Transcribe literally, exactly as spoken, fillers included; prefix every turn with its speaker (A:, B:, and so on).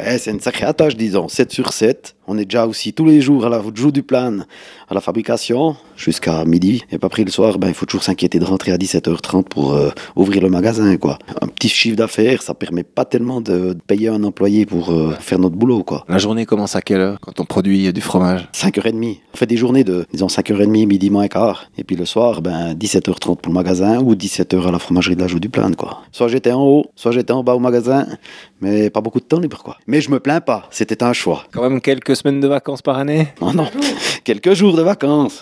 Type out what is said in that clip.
A: Eh, c'est une sacrée tâche, disons. sept sur sept. On est déjà aussi tous les jours à la joue du plan, à la fabrication, jusqu'à midi. Et pas pris le soir, ben, il faut toujours s'inquiéter de rentrer à dix-sept heures trente pour euh, ouvrir le magasin, quoi. Un petit chiffre d'affaires, ça permet pas tellement de payer un employé pour euh, faire notre boulot, quoi.
B: La journée commence à quelle heure quand on produit du fromage?
A: cinq heures trente. On fait des journées de, disons, cinq heures trente, midi moins quart. Et puis le soir, ben, dix-sept heures trente pour le magasin ou dix-sept heures à la fromagerie de la joue du plan, quoi. Soit j'étais en haut, soit j'étais en bas au magasin, mais pas beaucoup de temps libre, quoi. Mais je me plains pas, c'était un choix.
B: Quand même quelques semaines de vacances par année?
A: Oh non, quelques jours de vacances.